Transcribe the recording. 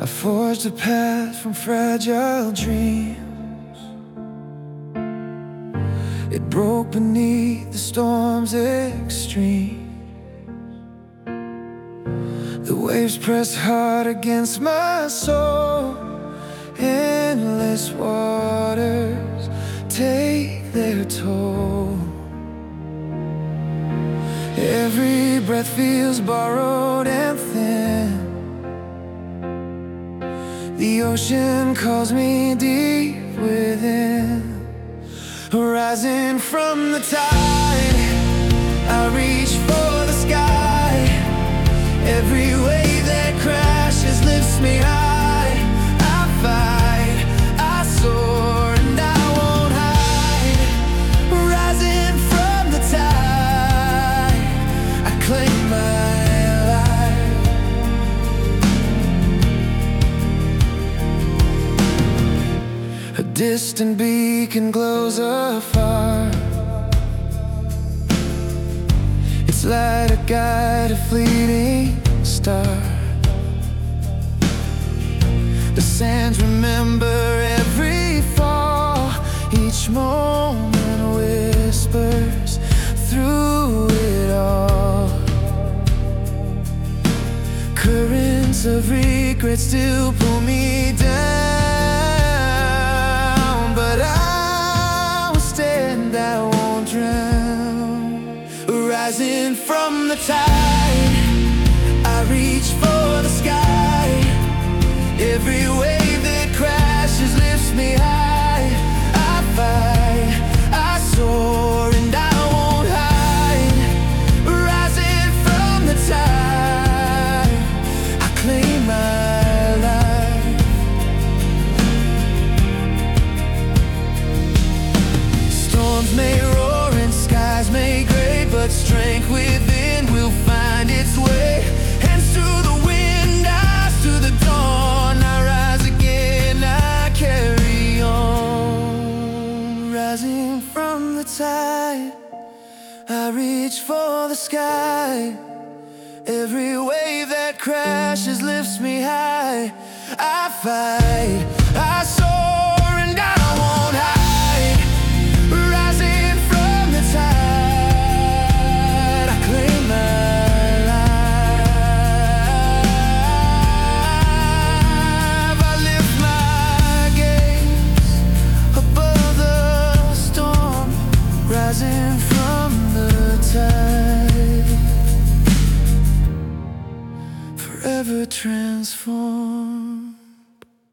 forged a path from fragile dreams. It broke beneath the storm's extreme. The waves pressed hard against my soul. Endless waters take their toll. Every breath feels borrowed and thin. The ocean calls me deep within. Rising from the tide, I reach for the sky. Every wave that crashes lifts me high. I fight, I soar, and I won't hide. Rising from the tide, I claim my life. A distant beacon glows afar. Its light a guide, a fleeting star. The sands remember every fall. Each moment whispers through it all. Currents of regret still pull me down, but I will stand, I won't drown. Rising from the tide, I reach for the sky. Every wave that crashes lifts me high. I fight, I soar, and I won't hide. Rising from the tide, I claim my life. Storms may roar and skies may gray, but strength within will find its way. Hands to the wind, eyes to the dawn. I rise again, I carry on. Rising from the tide, I reach for the sky. Every wave that crashes lifts me high. I fight, I soar, and I won't hide. Rising from the tide, I claim my life. I lift my gaze above the storm, rising from the tide, forever transformed.